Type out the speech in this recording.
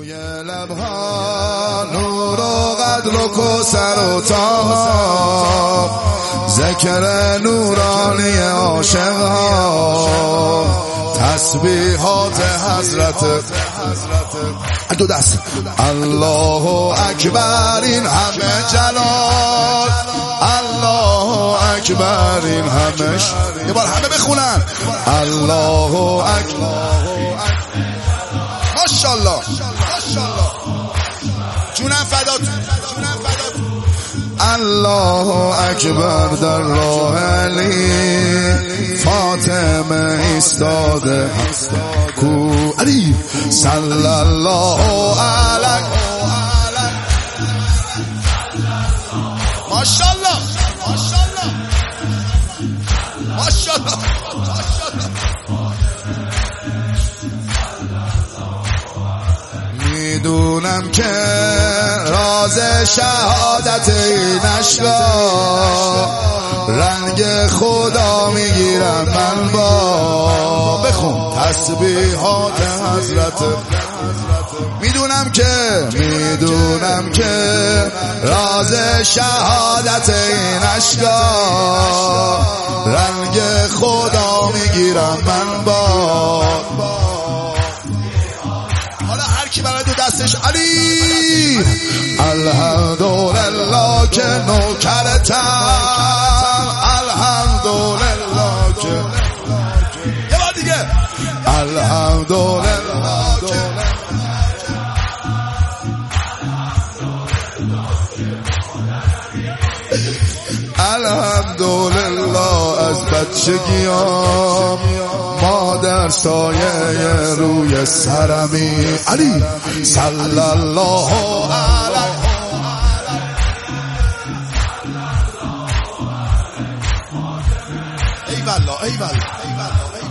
روی لبها نور و قدر و کوثر و طه، ذکر نورانی عاشقها، تسبیحات حضرت دو دست الله اکبر، این همه جلال، الله اکبر، این همش یه بار همه بخونن الله اکبر. ماشاءالله جونم فداتون، جونم فداتون. الله اکبر در راه علی، فاطمه ایستاده کو علی صلی الله علیه. ماشاءالله ماشاءالله ماشاءالله میدونم که راز شهادت این اشکا، رنگ خدا میگیرم من با بخون تسبیحات حضرت. میدونم که راز شهادت این اشکا، رنگ خدا میگیرم من با. حالا هر کی برای دو دستش علی الحمدلله که نوکرتم، الحمدلله که یه بار دیگه الحمدلله که الحمدلله از بچگیام مادر سایه روی سرمی علی صلی الله علیه. ای والله ای والله ای والله